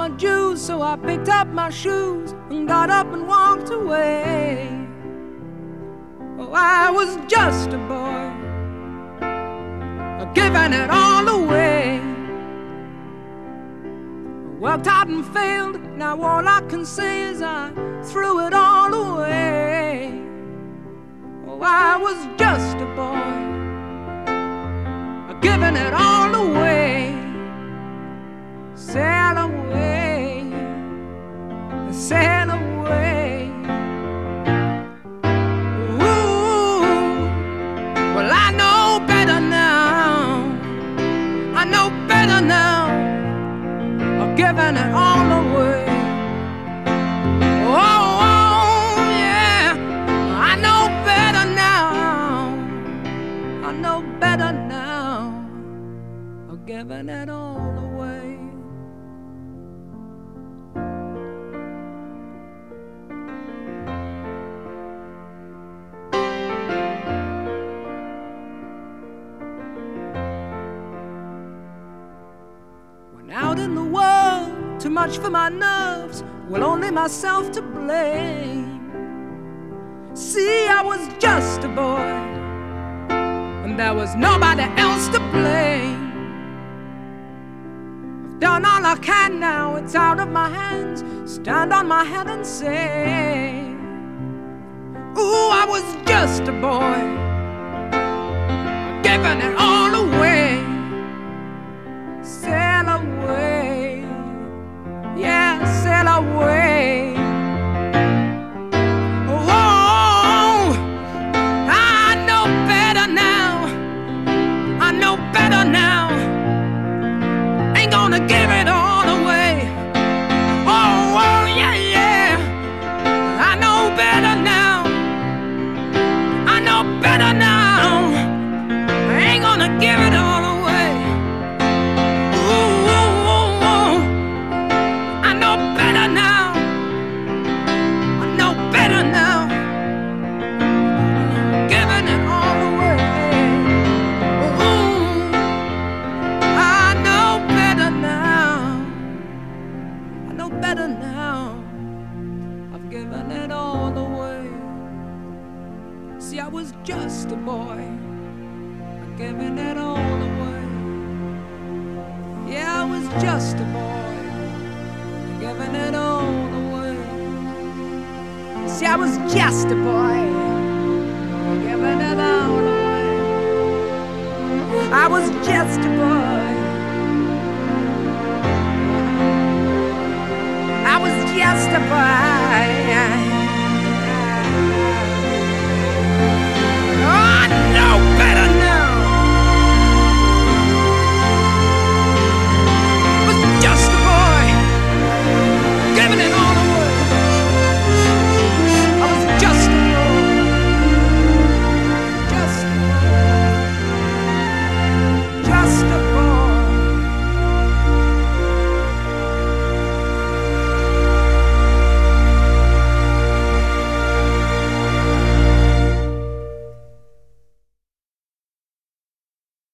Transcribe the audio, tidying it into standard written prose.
my dues, so I picked up my shoes and got up and walked away. Oh, I was just a boy, giving it all away. I worked hard and failed, now all I can say is I threw it all away. Oh, I was just a boy, giving it all away. Sail away, sail away. Ooh, well, I know better now. I know better now. I'm giving it all away. Oh, yeah, I know better now. I know better now. I'm giving it all away. Out in the world, too much for my nerves, well, only myself to blame. See, I was just a boy, and there was nobody else to blame. I've done all I can now, it's out of my hands. Stand on my head and say, ooh, I was just a boy, giving it all away. Sail away, yeah, sail away. Oh, I know better now. I know better now. Ain't gonna give it all away. Oh, yeah, yeah. I know better now. I know better now. I ain't gonna give it all away. Better now, I've given it all away. See, I was just a boy, I'm giving it all away. Yeah, I was just a boy, I'm giving it all away. See, I was just a boy, I'm giving it all away. I was just a boy, just a boy.